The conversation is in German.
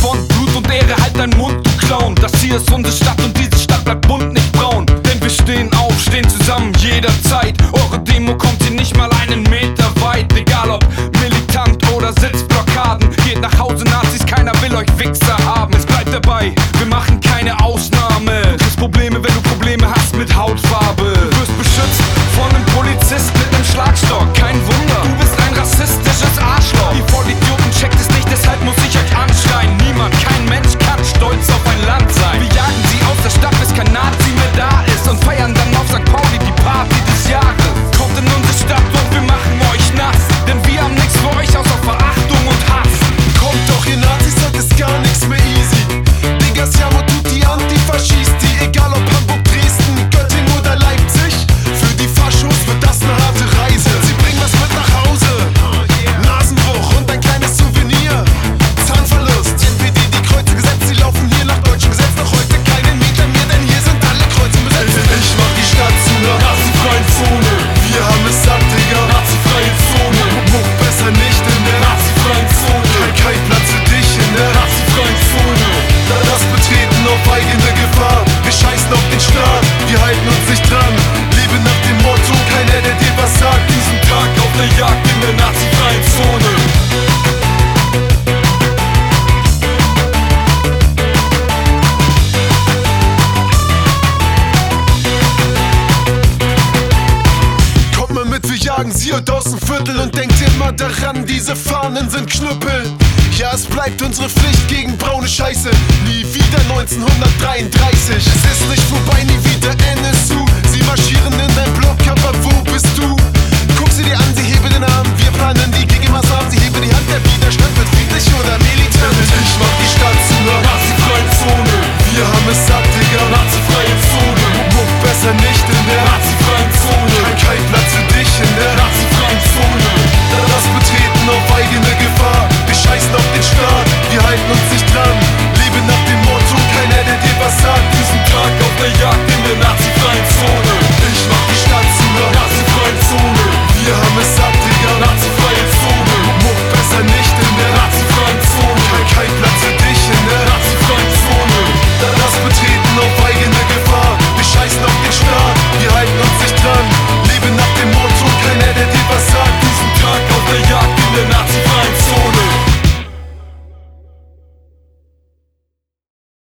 von Blut und Ehre, halt dein Mund, du Clown. Das hier ist unsere Stadt und diese Stadt bleibt bunt, nicht braun. Denn wir stehen auf, stehen zusammen jederzeit. Eure Demo kommt hier nicht mal einen Meter weit. Egal ob militant oder Sitzblockaden, geht nach Hause Nazis, keiner will euch Wichser haben. Es bleibt dabei, wir machen keine Ausnahme. Du kriegst Probleme, wenn du Probleme hast mit Hautfarbe. Du wirst beschützt von einem Polizist mit einem Schlagstock. Kein Wunder, du bist ein rassistisches Arschloch. Ihr Vollidioten checkt es nicht, deshalb muss ich euch anschreien. Niemand, kein Mensch kann stolz auf ein Land sein. Wir jagen sie aus der Stadt, bis kein Nazi mehr da ist, und feiern dann auf St. Pauli die Party des Jahres. Kommt in unsere Stadt und wir machen euch nass, denn wir haben nichts für euch außer Verachtung und Hass. Kommt doch, ihr Nazis, heute ist gar nichts mehr easy. Digga, siamo tutti Antifascisti, egal ob Hamburg, Dresden, Göttingen oder Leipzig. Für die Faschos wird das eine harte Reise. Sie bringen was mit nach Hause, Nasenbruch und ein kleines Souvenir. Zahnverlust, NPD, die Kreuze gesetzt, sie laufen hier nach deutschem Gesetz. Noch heute keinen Meter mehr, denn hier sind alle Kreuze besetzt. Ich mach die Stadt zu einer nazifreien Zone. Wir haben es satt, Digga, nazifreie Zone. Muck besser nicht in der nazifreien Zone. Kein Platz für dich in der nazifreien Zone. Das Betreten auf eigene Gefahr. Wir scheißen auf den Staat, wir halten uns nicht dran. Leben nach dem Motto, keiner der dir was sagt. Diesen Tag auf der Jagd in der nazifreien Zone. Kommt mal mit, wir jagen sie heute aus dem Viertel und denkt immer daran, diese Fahnen sind Knüppel. Ja, es bleibt unsere Pflicht gegen braune Scheiße. Nie wieder 1933. Es ist nicht vorbei, nie wieder NSU. Sie marschieren in dein Block, aber wo bist du? Guck sie dir an, sie heben den Arm. Wir planen die Gegenmaßnahmen, sie heben die